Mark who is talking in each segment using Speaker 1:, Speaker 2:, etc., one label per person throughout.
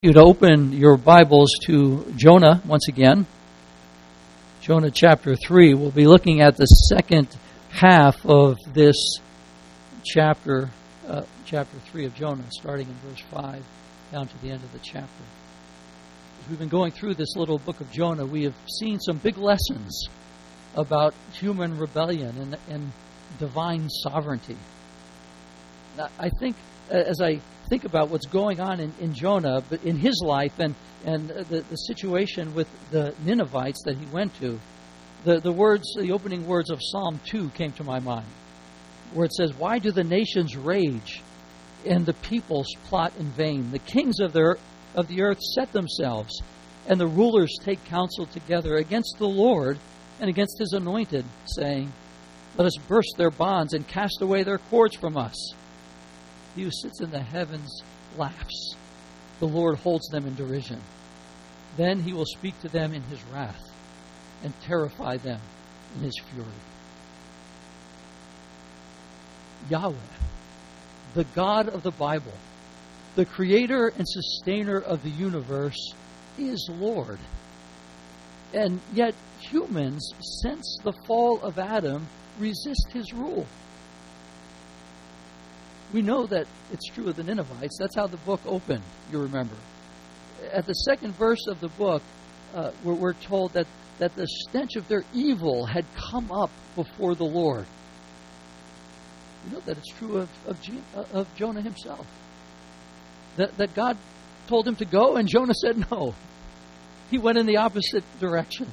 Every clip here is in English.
Speaker 1: You to open your Bibles to Jonah once again. Jonah chapter 3. We'll be looking at the second half of this chapter 3 of Jonah, starting in verse 5 down to the end of the chapter. As we've been going through this little book of Jonah, we have seen some big lessons about human rebellion and divine sovereignty. I think, as I think about what's going on in Jonah, but in his life and the situation with the Ninevites that he went to, the opening words of Psalm 2 came to my mind, where it says, "Why do the nations rage and the peoples plot in vain? The kings of the earth set themselves, and the rulers take counsel together against the Lord and against His anointed, saying, Let us burst their bonds and cast away their cords from us. He who sits in the heavens laughs. The Lord holds them in derision. Then He will speak to them in His wrath and terrify them in His fury." Yahweh, the God of the Bible, the creator and sustainer of the universe, is Lord. And yet humans, since the fall of Adam, resist His rule. We know that it's true of the Ninevites. That's how the book opened, you remember. At the second verse of the book, we're told that the stench of their evil had come up before the Lord. We know that it's true of Jonah himself. That God told him to go, and Jonah said no. He went in the opposite direction.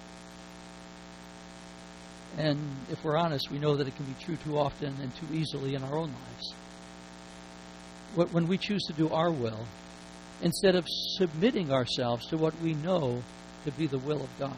Speaker 1: And if we're honest, we know that it can be true too often and too easily in our own lives. When we choose to do our will, instead of submitting ourselves to what we know to be the will of God.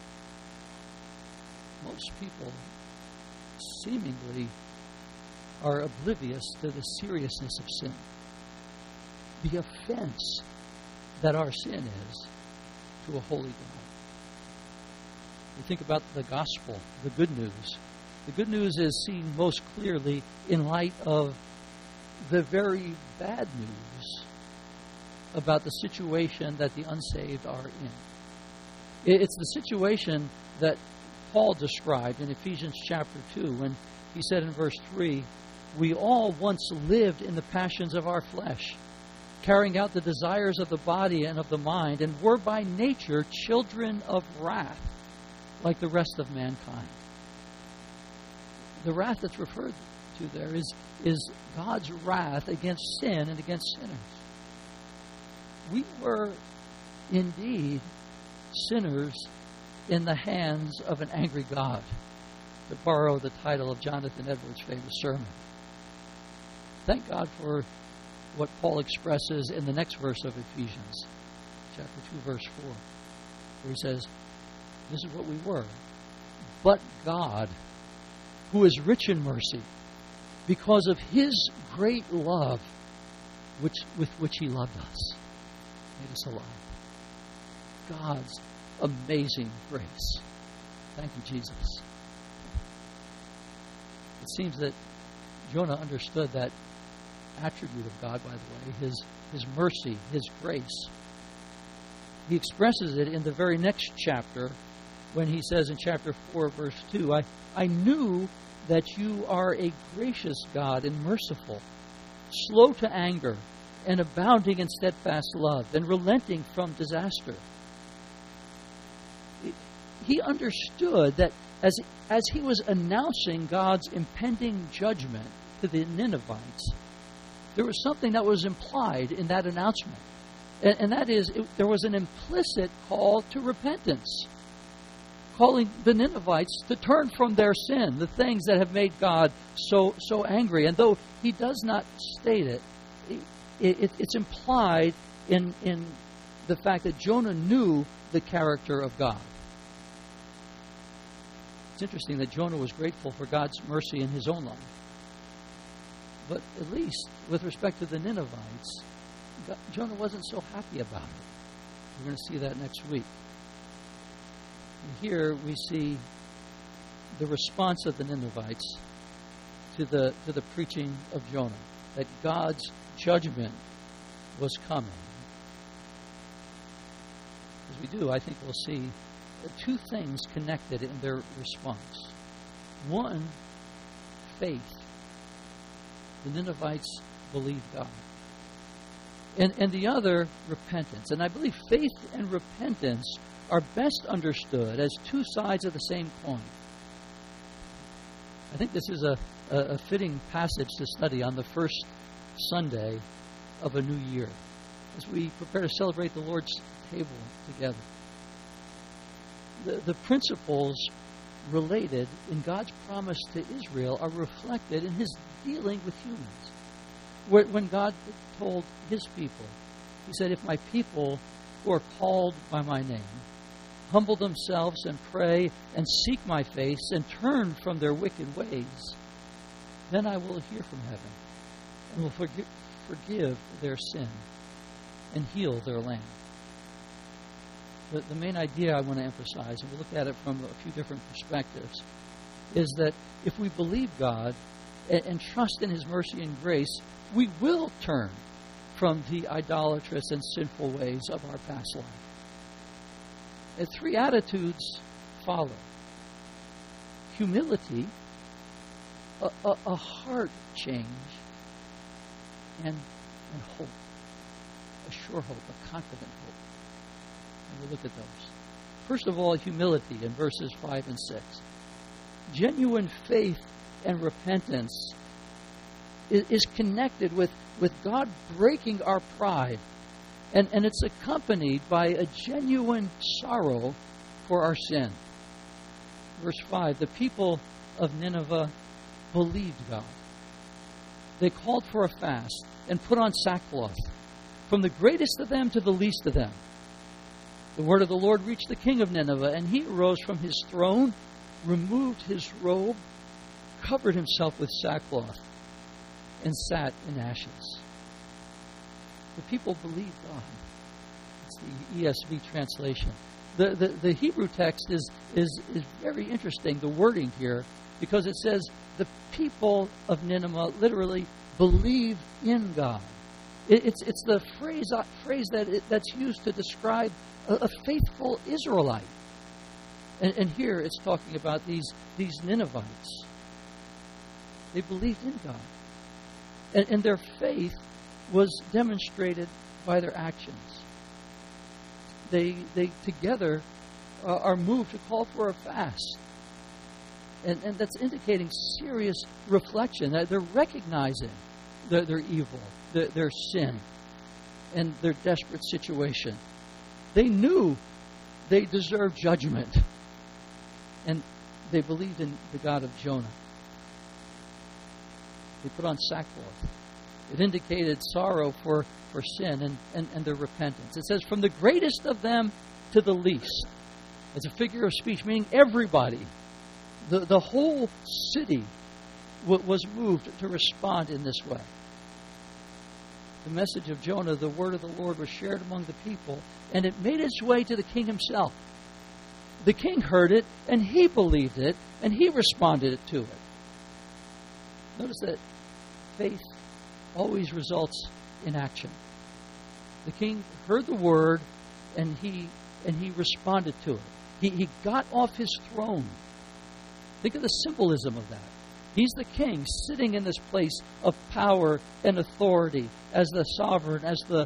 Speaker 1: Most people seemingly are oblivious to the seriousness of sin, the offense that our sin is to a holy God. You think about the gospel, the good news. The good news is seen most clearly in light of the very bad news about the situation that the unsaved are in. It's the situation that Paul described in Ephesians chapter 2 when he said in verse 3, "We all once lived in the passions of our flesh, carrying out the desires of the body and of the mind, and were by nature children of wrath, like the rest of mankind." The wrath that's referred to there is God's wrath against sin and against sinners. We were indeed sinners in the hands of an angry God, to borrow the title of Jonathan Edwards' famous sermon. Thank God for what Paul expresses in the next verse of Ephesians, chapter 2, verse 4, where he says, this is what we were. "But God, who is rich in mercy, because of His great love with which He loved us," made us alive. God's amazing grace. Thank you, Jesus. It seems that Jonah understood that attribute of God, by the way, His mercy, His grace. He expresses it in the very next chapter when he says in chapter 4, verse 2, I knew that you are a gracious God and merciful, slow to anger, and abounding in steadfast love, and relenting from disaster. He understood that as he was announcing God's impending judgment to the Ninevites, there was something that was implied in that announcement. And that is, there was an implicit call to repentance, calling the Ninevites to turn from their sin, the things that have made God so angry. And though he does not state it, it's implied in the fact that Jonah knew the character of God. It's interesting that Jonah was grateful for God's mercy in his own life. But at least with respect to the Ninevites, Jonah wasn't so happy about it. We're going to see that next week. And here we see the response of the Ninevites to the preaching of Jonah, that God's judgment was coming. we do, I think we'll see two things connected in their response. One, faith. The Ninevites believed God. And the other, repentance. And I believe faith and repentance are best understood as two sides of the same coin. I think this is a fitting passage to study on the first Sunday of a new year as we prepare to celebrate the Lord's table together. The principles related in God's promise to Israel are reflected in His dealing with humans. When God told His people, He said, if my people who are called by my name humble themselves and pray and seek my face and turn from their wicked ways, then I will hear from heaven and will forgive their sin and heal their land. The main idea I want to emphasize, and we'll look at it from a few different perspectives, is that if we believe God and trust in His mercy and grace, we will turn from the idolatrous and sinful ways of our past life. And three attitudes follow. Humility, a heart change, and hope. A sure hope, a confident hope. And we'll look at those. First of all, humility in verses 5 and 6. Genuine faith and repentance is connected with God breaking our pride. And it's accompanied by a genuine sorrow for our sin. Verse 5, the people of Nineveh believed God. They called for a fast and put on sackcloth, from the greatest of them to the least of them. The word of the Lord reached the king of Nineveh, and he arose from his throne, removed his robe, covered himself with sackcloth, and sat in ashes. The people believed God. It's the ESV translation. The Hebrew text is very interesting, the wording here, because it says the people of Nineveh literally believed in God. It's the phrase that's used to describe a faithful Israelite. And here it's talking about these Ninevites. They believed in God. And their faith was demonstrated by their actions. They together are moved to call for a fast. And that's indicating serious reflection. That they're recognizing their evil, their sin, and their desperate situation. They knew they deserved judgment. And they believed in the God of Jonah. They put on sackcloth. It indicated sorrow for sin and their repentance. It says, from the greatest of them to the least. It's a figure of speech, meaning everybody. The whole city was moved to respond in this way. The message of Jonah, the word of the Lord, was shared among the people, and it made its way to the king himself. The king heard it, and he believed it, and he responded to it. Notice that faith always results in action. The king heard the word, and he responded to it. He got off his throne. Think of the symbolism of that. He's the king sitting in this place of power and authority as the sovereign, as the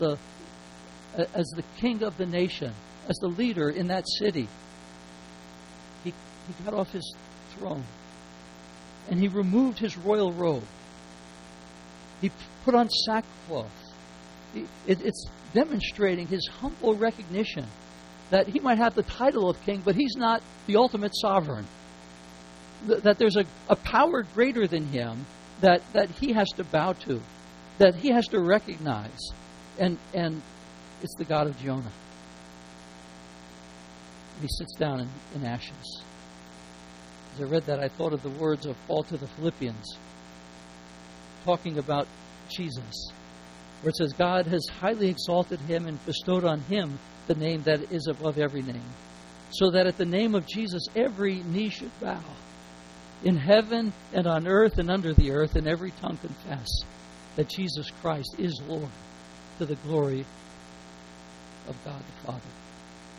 Speaker 1: king of the nation, as the leader in that city. He got off his throne and he removed his royal robe. He put on sackcloth. It's demonstrating his humble recognition that he might have the title of king, but he's not the ultimate sovereign. That there's a power greater than him that he has to bow to, that he has to recognize. And it's the God of Jonah. He sits down in ashes. As I read that, I thought of the words of Paul to the Philippians, talking about Jesus, where it says, God has highly exalted him and bestowed on him the name that is above every name, so that at the name of Jesus every knee should bow, in heaven and on earth and under the earth, and every tongue confess that Jesus Christ is Lord, to the glory of God the Father.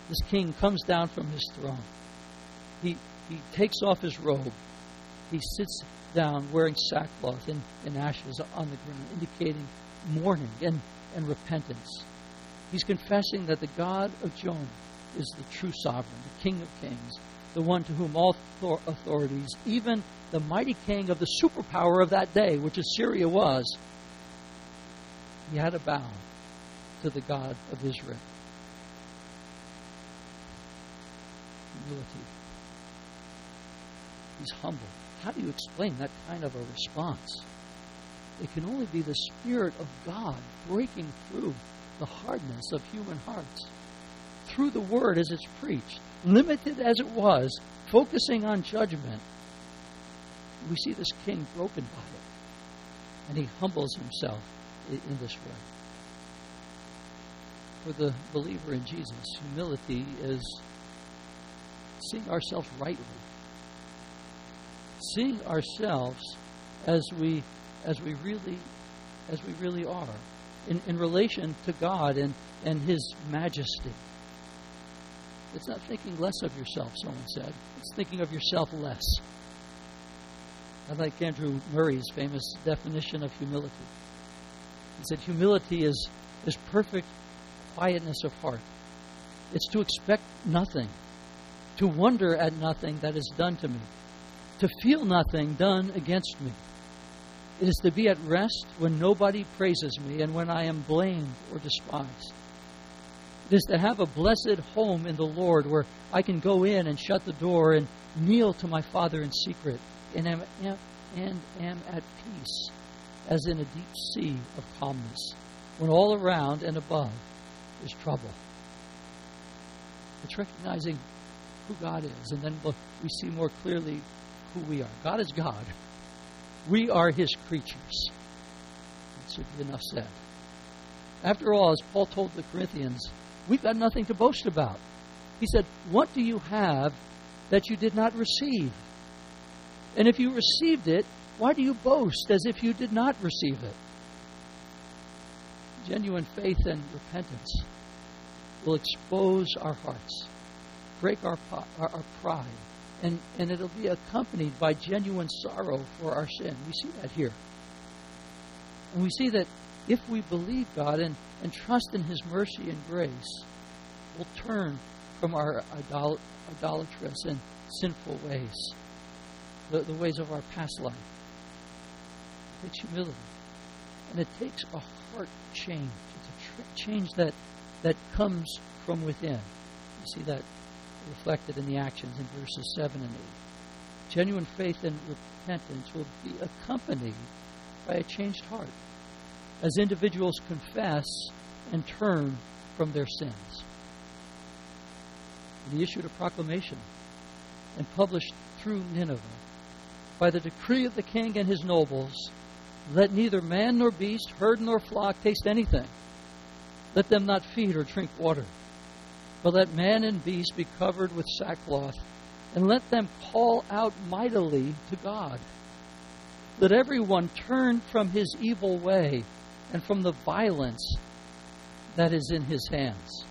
Speaker 1: this king comes down from his throne. He takes off his robe. He sits down wearing sackcloth and ashes on the ground, indicating mourning and repentance. He's confessing that the God of Jonah is the true sovereign, the King of kings, the one to whom all authorities, even the mighty king of the superpower of that day, which Assyria was, he had to bow to the God of Israel. Humility. He's humble. How do you explain that kind of a response? It can only be the Spirit of God breaking through the hardness of human hearts. Through the Word as it's preached, limited as it was, focusing on judgment, we see this king broken by it. And he humbles himself in this way. For the believer in Jesus, humility is seeing ourselves rightly. Seeing ourselves as we really are in relation to God and His majesty. It's not thinking less of yourself, someone said. It's thinking of yourself less. I like Andrew Murray's famous definition of humility. He said, humility is perfect quietness of heart. It's to expect nothing, to wonder at nothing that is done to me, to feel nothing done against me. It is to be at rest when nobody praises me and when I am blamed or despised. It is to have a blessed home in the Lord where I can go in and shut the door and kneel to my Father in secret and am at peace as in a deep sea of calmness when all around and above is trouble. It's recognizing who God is, and then we see more clearly who we are. God is God. We are His creatures. That should be enough said. After all, as Paul told the Corinthians, we've got nothing to boast about. He said, what do you have that you did not receive? And if you received it, why do you boast as if you did not receive it? Genuine faith and repentance will expose our hearts, break our pride, and it'll be accompanied by genuine sorrow for our sin. We see that here. And we see that if we believe God and trust in His mercy and grace, we'll turn from our idolatrous and sinful ways, the ways of our past life. It takes humility. And it takes a heart change. It's a change that comes from within. You see that reflected in the actions in verses 7 and 8. Genuine faith and repentance will be accompanied by a changed heart as individuals confess and turn from their sins. And he issued a proclamation and published through Nineveh, by the decree of the king and his nobles, let neither man nor beast, herd nor flock taste anything. Let them not feed or drink water. But let man and beast be covered with sackcloth, and let them call out mightily to God. Let everyone turn from his evil way and from the violence that is in his hands.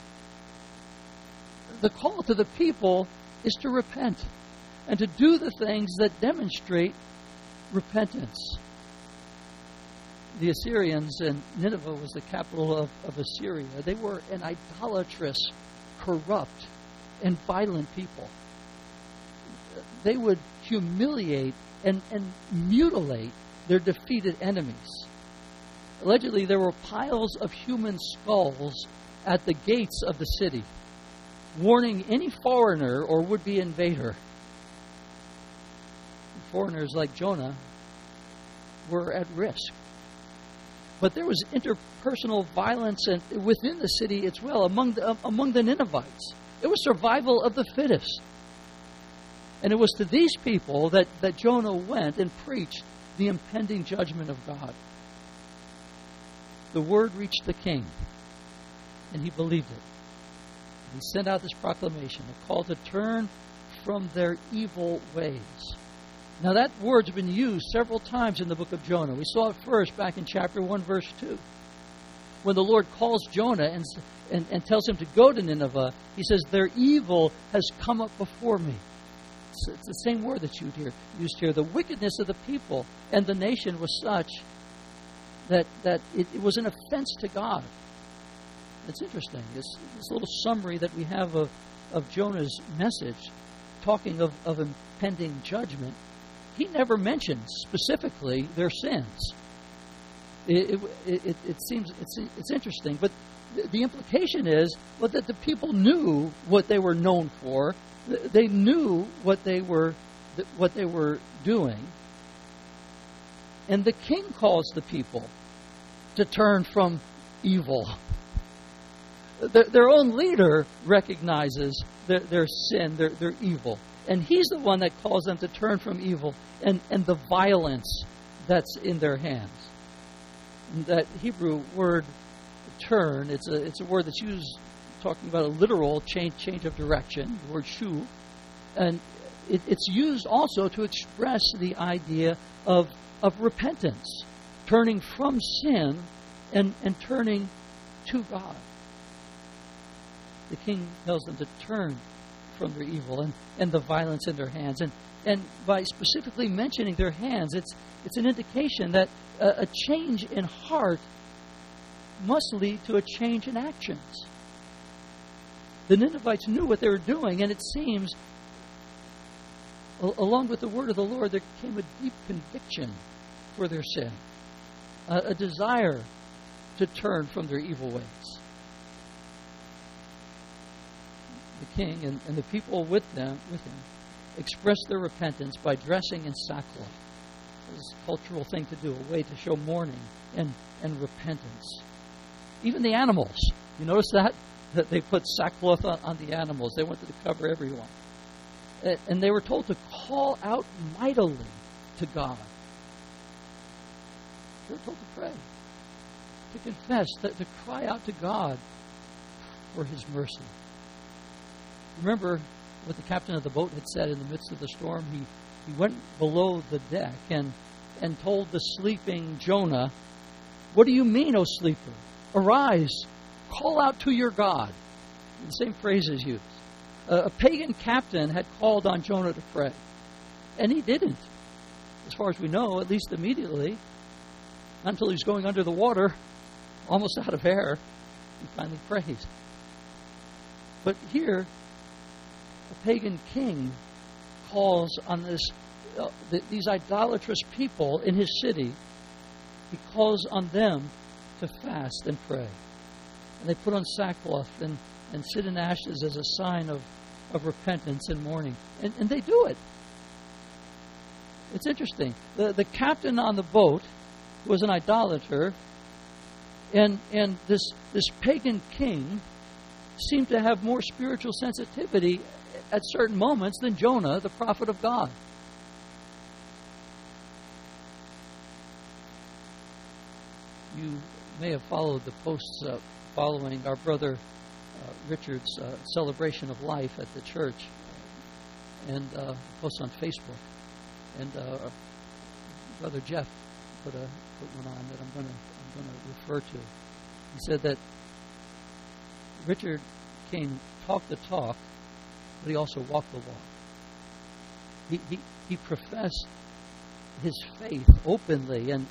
Speaker 1: The call to the people is to repent and to do the things that demonstrate repentance. The Assyrians, and Nineveh was the capital of Assyria, they were an idolatrous, corrupt, and violent people. They would humiliate and mutilate their defeated enemies. Allegedly, there were piles of human skulls at the gates of the city, warning any foreigner or would-be invader. Foreigners like Jonah were at risk. But there was interpersonal violence within the city as well, among the Ninevites. It was survival of the fittest. And it was to these people that Jonah went and preached the impending judgment of God. The word reached the king, and he believed it. He sent out this proclamation, a call to turn from their evil ways. Now that word's been used several times in the book of Jonah. We saw it first back in chapter 1, verse 2. When the Lord calls Jonah and tells him to go to Nineveh, he says, their evil has come up before me. It's the same word that's used here. The wickedness of the people and the nation was such that it was an offense to God. It's interesting. This little summary that we have of Jonah's message, talking of impending judgment, he never mentions specifically their sins. It seems it's interesting, but the implication is that the people knew what they were known for. They knew what they were doing, and the king calls the people to turn from evil. Their own leader recognizes their sin, their evil. And he's the one that calls them to turn from evil and the violence that's in their hands. And that Hebrew word turn, it's a word that's used talking about a literal change of direction, the word shu. And it's used also to express the idea of repentance, turning from sin and turning to God. The king tells them to turn from their evil and the violence in their hands. And by specifically mentioning their hands, it's an indication that a change in heart must lead to a change in actions. The Ninevites knew what they were doing, and it seems, along with the word of the Lord, there came a deep conviction for their sin, a desire to turn from their evil ways. The king and the people with him expressed their repentance by dressing in sackcloth. It was a cultural thing to do, a way to show mourning and repentance. Even the animals, you notice that they put sackcloth on the animals. They wanted to cover everyone. And they were told to call out mightily to God. They were told to pray, to confess, to cry out to God for His mercy. Remember what the captain of the boat had said in the midst of the storm? He went below the deck and told the sleeping Jonah, "What do you mean, O sleeper? Arise, call out to your God." The same phrase is used. A pagan captain had called on Jonah to pray, and he didn't. As far as we know, at least immediately, not until he's going under the water, almost out of air, he finally prays. But here, a pagan king calls on these idolatrous people in his city. He calls on them to fast and pray. And they put on sackcloth and sit in ashes as a sign of repentance and mourning. And they do it. It's interesting. The captain on the boat was an idolater, and this pagan king seemed to have more spiritual sensitivity at certain moments than Jonah, the prophet of God. You may have followed the posts following our brother Richard's celebration of life at the church, and posts on Facebook. And Brother Jeff put one on that I'm going to refer to. He said that Richard came talk the talk, but he also walked the walk. He professed his faith openly and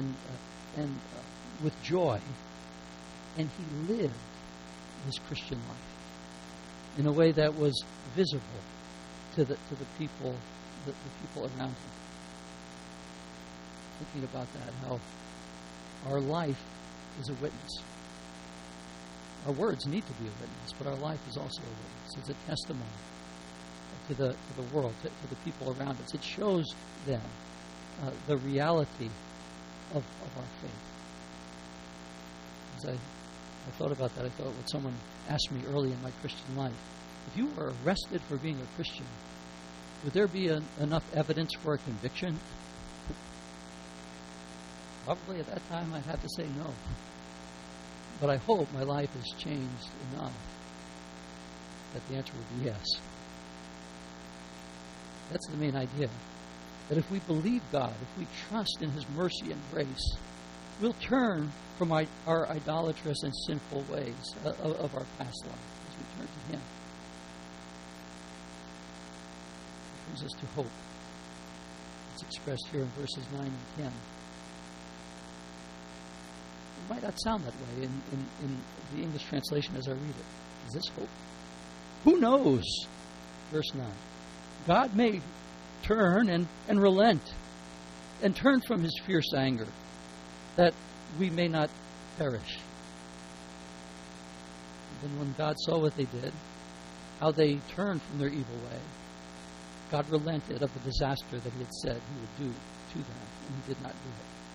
Speaker 1: with joy, and he lived his Christian life in a way that was visible to the people, the people around him. Thinking about that, how our life is a witness. Our words need to be a witness, but our life is also a witness. It's a testimony to the world, to the people around us. It shows them the reality of our faith. As I thought about that, I thought when someone asked me early in my Christian life, if you were arrested for being a Christian, would there be enough evidence for a conviction? Probably at that time I'd have to say no. But I hope my life has changed enough that the answer would be yes. That's the main idea. That if we believe God, if we trust in His mercy and grace, we'll turn from our idolatrous and sinful ways of our past life as we turn to Him. It brings us to hope. It's expressed here in verses 9 and 10. It might not sound that way in the English translation as I read it. Is this hope? Who knows? Verse 9. God may turn and relent and turn from His fierce anger, that we may not perish. And then when God saw what they did, how they turned from their evil way, God relented of the disaster that He had said He would do to them, and He did not do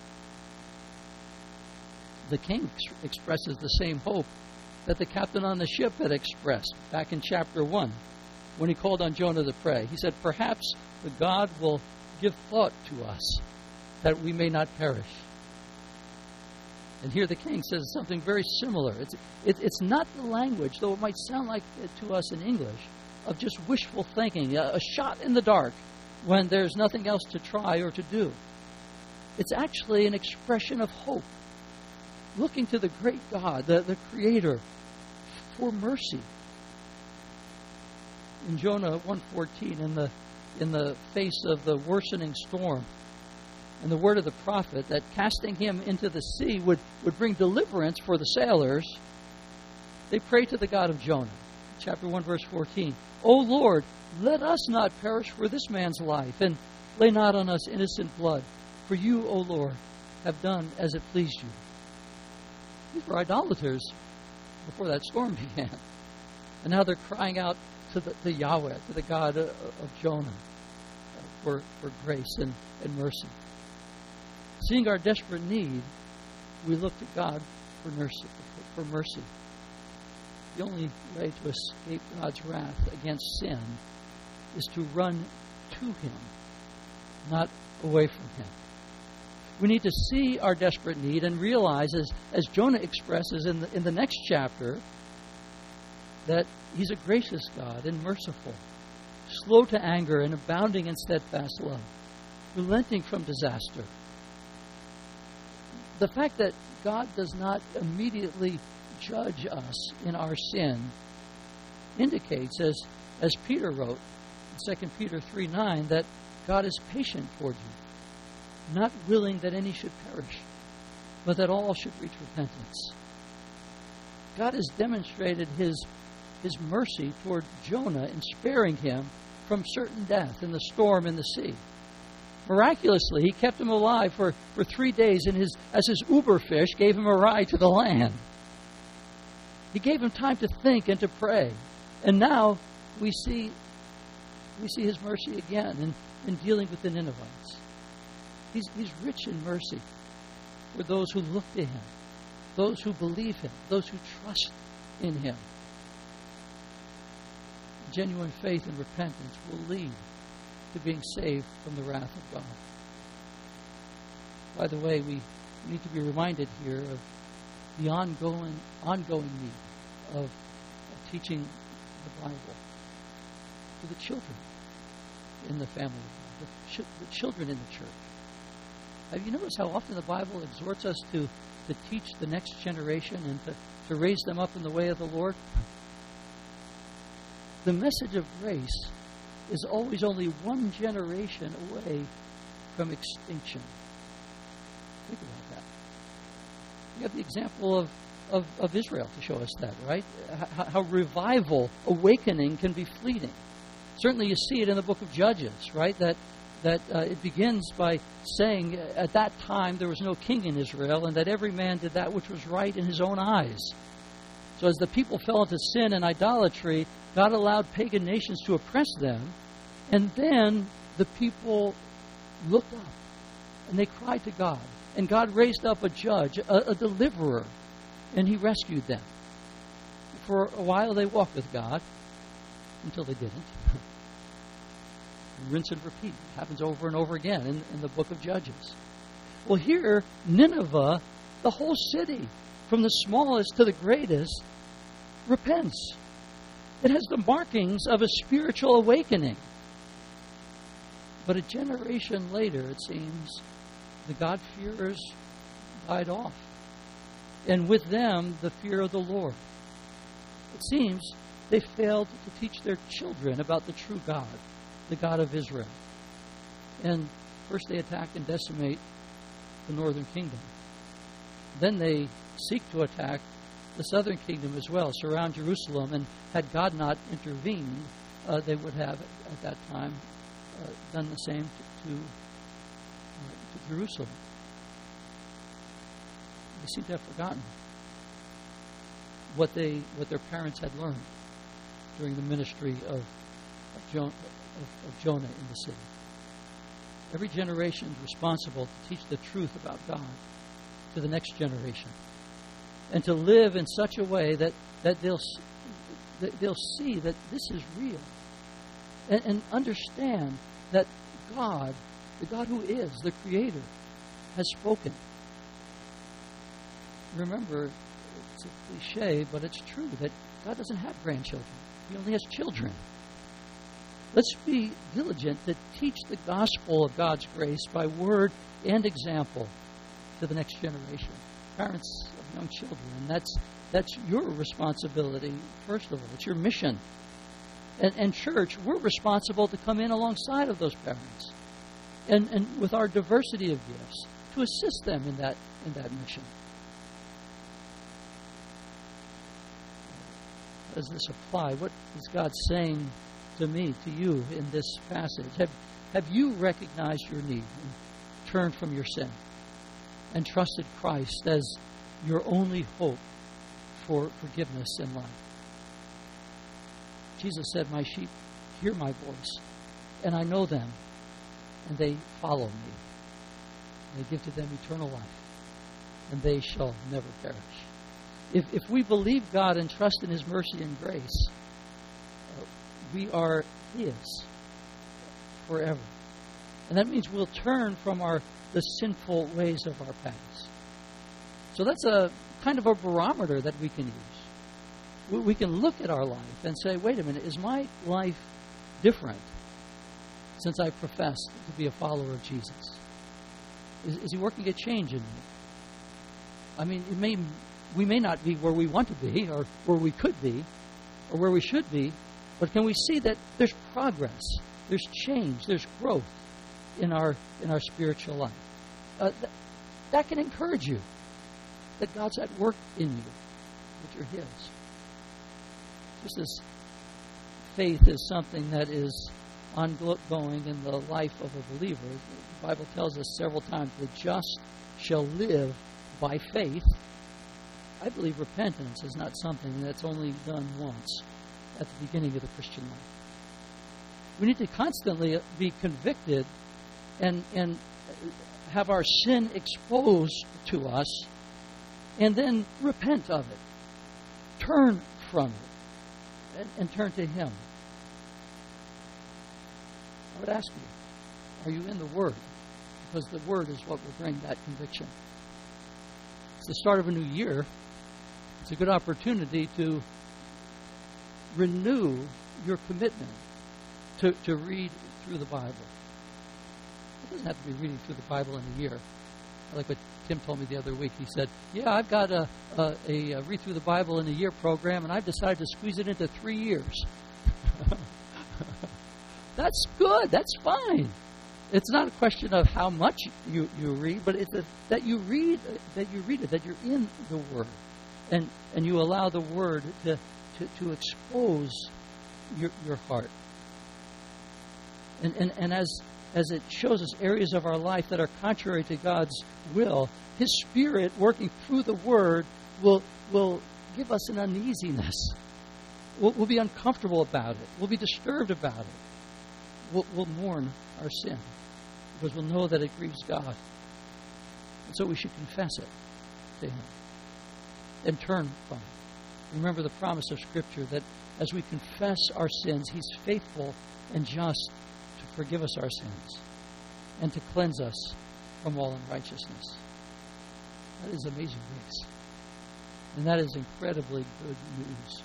Speaker 1: it. The king expresses the same hope that the captain on the ship had expressed back in chapter 1 when he called on Jonah to pray. He said, perhaps the God will give thought to us that we may not perish. And here the king says something very similar. It's not the language, though it might sound like it to us in English, of just wishful thinking, a shot in the dark when there's nothing else to try or to do. It's actually an expression of hope, looking to the great God, the Creator, for mercy. In Jonah 1:14, in the face of the worsening storm, and the word of the prophet that casting him into the sea would bring deliverance for the sailors, they prayed to the God of Jonah. Chapter 1, verse 14. O Lord, let us not perish for this man's life, and lay not on us innocent blood. For you, O Lord, have done as it pleased you. These were idolaters before that storm began. And now they're crying out to Yahweh, to the God of Jonah, for grace and mercy. Seeing our desperate need, we look to God for mercy. The only way to escape God's wrath against sin is to run to Him, not away from Him. We need to see our desperate need and realize, as Jonah expresses in the next chapter, that He's a gracious God and merciful, slow to anger and abounding in steadfast love, relenting from disaster. The fact that God does not immediately judge us in our sin indicates, as Peter wrote in 2 Peter 3:9, that God is patient toward you, not willing that any should perish, but that all should reach repentance. God has demonstrated His mercy toward Jonah in sparing him from certain death in the storm in the sea. Miraculously, He kept him alive for 3 days, and as his uber fish gave him a ride to the land. He gave him time to think and to pray. And now we see His mercy again in dealing with the Ninevites. He's rich in mercy for those who look to Him, those who believe Him, those who trust in Him. Genuine faith and repentance will lead to being saved from the wrath of God. By the way, we need to be reminded here of the ongoing need of teaching the Bible to the children in the family of God, the children in the church. Have you noticed how often the Bible exhorts us to teach the next generation and to raise them up in the way of the Lord? The message of grace is always only one generation away from extinction. Think about that. You have the example of Israel to show us that, right? How revival, awakening can be fleeting. Certainly you see it in the book of Judges, right? That it begins by saying at that time there was no king in Israel, and that every man did that which was right in his own eyes. So as the people fell into sin and idolatry, God allowed pagan nations to oppress them, and then the people looked up and they cried to God, and God raised up a judge, a deliverer, and He rescued them. For a while they walked with God until they didn't. Rinse and repeat. It happens over and over again in the book of Judges. Well, here, Nineveh, the whole city, from the smallest to the greatest, repents. It has the markings of a spiritual awakening. But a generation later, it seems, the God-fearers, died off. And with them, the fear of the Lord. It seems they failed to teach their children about the true God, the God of Israel. And first they attack and decimate the northern kingdom. Then they seek to attack the southern kingdom as well, surround Jerusalem, and had God not intervened, they would have at that time done the same to Jerusalem. They seem to have forgotten what their parents had learned during the ministry of Jonah in the city. Every generation is responsible to teach the truth about God to the next generation, and to live in such a way that they'll see that this is real, and understand that God, the God who is the Creator, has spoken. Remember, it's a cliche, but it's true that God doesn't have grandchildren. He only has children. Let's be diligent to teach the gospel of God's grace by word and example to the next generation. Parents of young children, that's your responsibility, first of all. It's your mission. And church, we're responsible to come in alongside of those parents, and with our diversity of gifts, to assist them in that mission. How does this apply? What is God saying to me, to you, in this passage? Have you recognized your need and turned from your sin and trusted Christ as your only hope for forgiveness in life? Jesus said, "My sheep hear my voice, and I know them, and they follow me. I give to them eternal life, and they shall never perish." If we believe God and trust in His mercy and grace, we are His forever. And that means we'll turn from the sinful ways of our past. So that's a kind of a barometer that we can use. We can look at our life and say, wait a minute, is my life different since I professed to be a follower of Jesus? Is He working a change in me? I mean, we may not be where we want to be, or where we could be, or where we should be, but can we see that there's progress, there's change, there's growth in our spiritual life? That can encourage you that God's at work in you, that you're His. Just as faith is something that is ongoing in the life of a believer, the Bible tells us several times, the just shall live by faith. I believe repentance is not something that's only done once at the beginning of the Christian life. We need to constantly be convicted and have our sin exposed to us, and then repent of it. Turn from it and turn to Him. I would ask you, are you in the Word? Because the Word is what will bring that conviction. It's the start of a new year. It's a good opportunity to renew your commitment to read through the Bible. It doesn't have to be reading through the Bible in a year. I like what Tim told me the other week. He said, yeah, I've got a read through the Bible in a year program, and I've decided to squeeze it into 3 years. That's good. That's fine. It's not a question of how much you read, but it's that you read it, that you're in the Word. And you allow the Word to expose your heart. And as it shows us areas of our life that are contrary to God's will, His Spirit working through the Word will give us an uneasiness. We'll be uncomfortable about it. We'll be disturbed about it. We'll mourn our sin because we'll know that it grieves God. And so we should confess it to Him and turn from it. Remember the promise of Scripture that as we confess our sins, He's faithful and just to forgive us our sins and to cleanse us from all unrighteousness. That is amazing grace. And that is incredibly good news.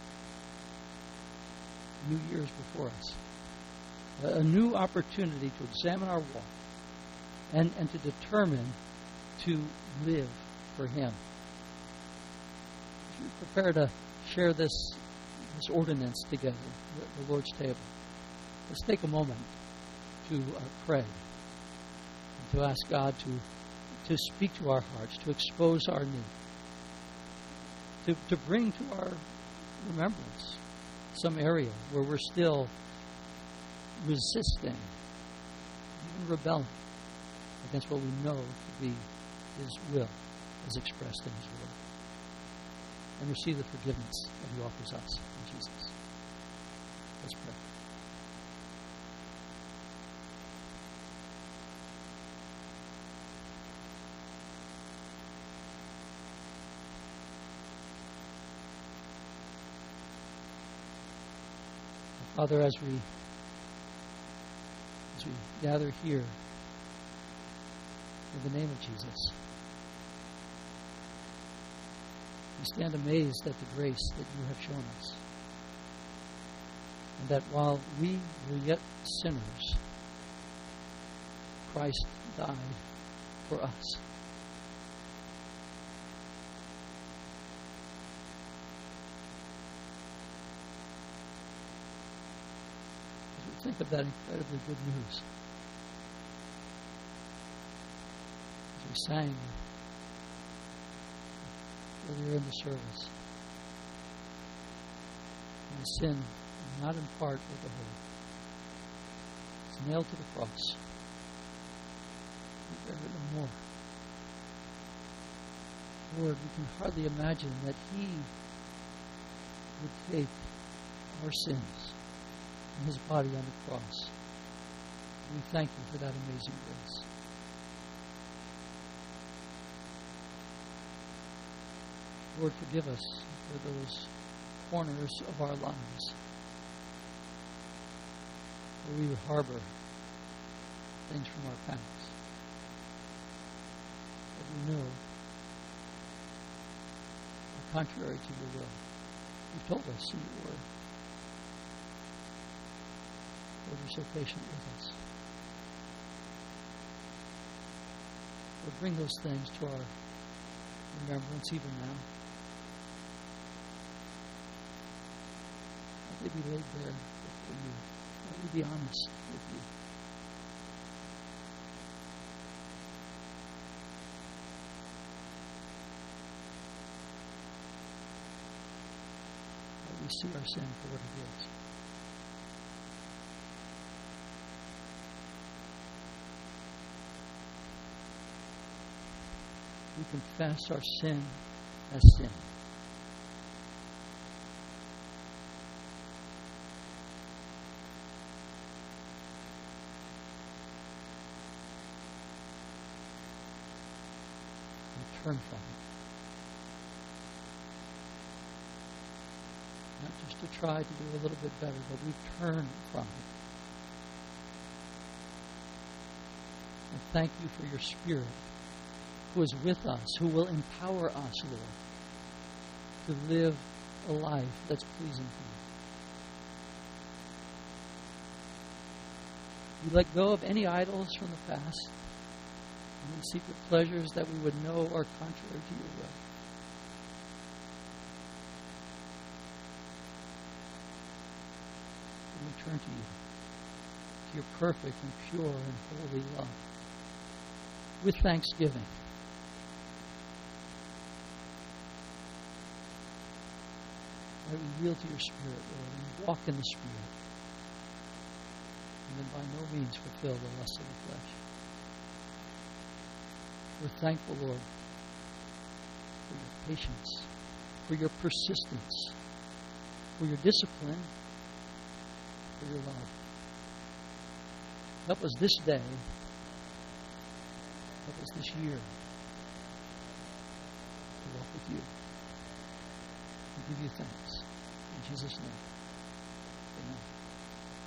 Speaker 1: New year's before us. A new opportunity to examine our walk and to determine to live for Him. As we prepare to share this ordinance together, the Lord's table, let's take a moment to pray and to ask God to speak to our hearts, to expose our need, to bring to our remembrance some area where we're still resisting, even rebelling against what we know to be His will as expressed in His word. And receive the forgiveness that He offers us in Jesus. Let's pray. Father, as we gather here in the name of Jesus, we stand amazed at the grace that You have shown us. And that while we were yet sinners, Christ died for us. As we think of that incredibly good news, as we sang earlier in the service, and the sin, not in part but the whole, is nailed to the cross. We bear it no more. Lord, we can hardly imagine that He would take our sins in His body on the cross. We thank You for that amazing grace. Lord, forgive us for those corners of our lives where we harbor things from our past that we know are contrary to Your will. You've told us in Your word. Lord, You're so patient with us. Lord, bring those things to our remembrance even now. Let they be laid bare before You. Let we be honest with You. Let we see our sin for what it is. We confess our sin as sin. Turn from it. Not just to try to do a little bit better, but we turn from it. And thank You for Your Spirit, who is with us, who will empower us, Lord, to live a life that's pleasing to You. We let go of any idols from the past, any secret pleasures that we would know are contrary to Your will. And we turn to You, to Your perfect and pure and holy love, with thanksgiving. That we yield to Your Spirit, Lord, and walk in the Spirit, and then by no means fulfill the lusts of the flesh. We're thankful, Lord, for Your patience, for Your persistence, for Your discipline, for Your love. Help us this day, help us this year to walk with You and give You thanks. In Jesus' name.